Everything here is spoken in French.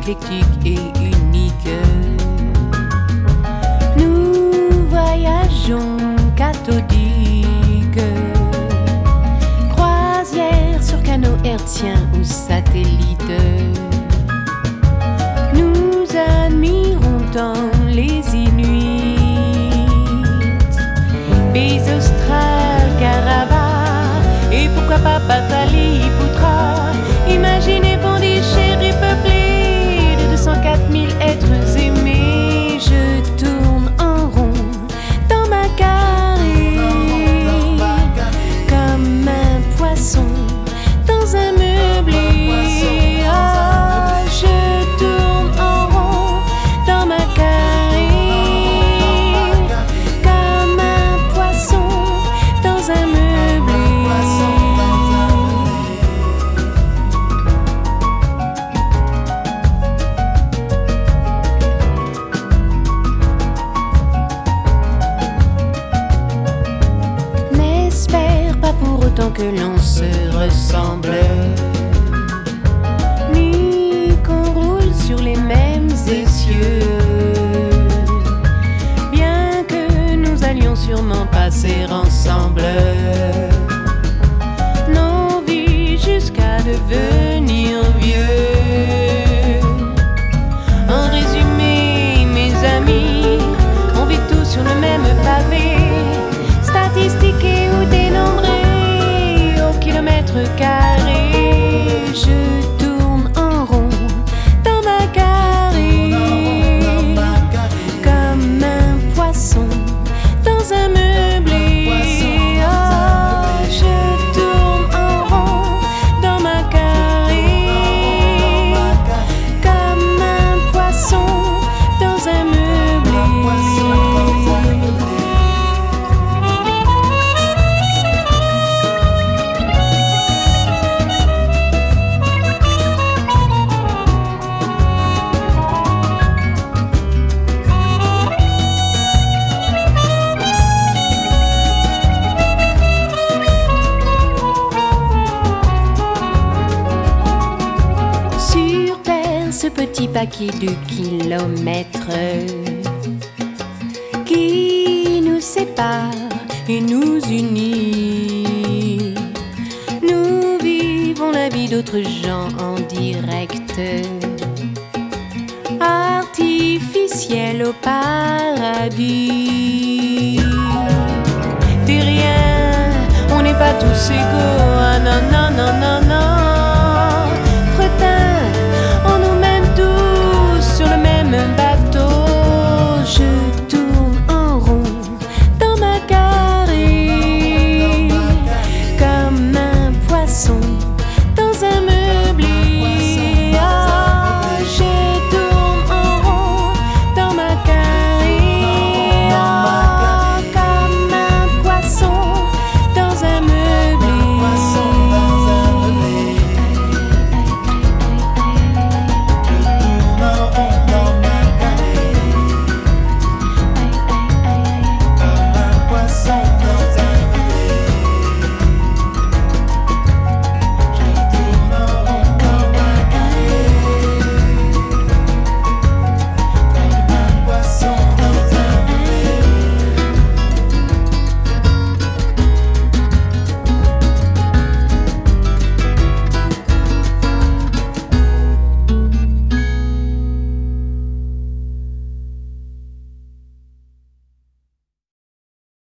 éclectique et unique. Nous voyageons cathodique, croisière sur canot hertzien ou satellite. Nous admirons tant les Inuits, pays australes, Karabakh et pourquoi pas Pataliputra. Imaginez Pondichéry peuplé de 204 000 êtres aimés. Je tourne en rond dans ma carré comme un poisson dans un meublé. Oh, je tourne en rond dans ma carré comme un poisson dans un meublé. Autant que l'on se ressemble, ni qu'on roule sur les mêmes essieux, bien que nous allions sûrement passer ensemble nos vies jusqu'à devenir vieux. En résumé, mes amis, on vit tous sur le même pavé, statistiqué ou dénombré kilomètre carré. Je tourne en rond dans ma carré comme un poisson dans un meublé. Oh, je tourne en rond dans ma carré comme un poisson dans un meublé. Ce petit paquet de kilomètres qui nous sépare et nous unit. Nous vivons la vie d'autres gens en direct, artificiel au paradis. T'es rien, on n'est pas tous égaux. Ah non, non, non, non.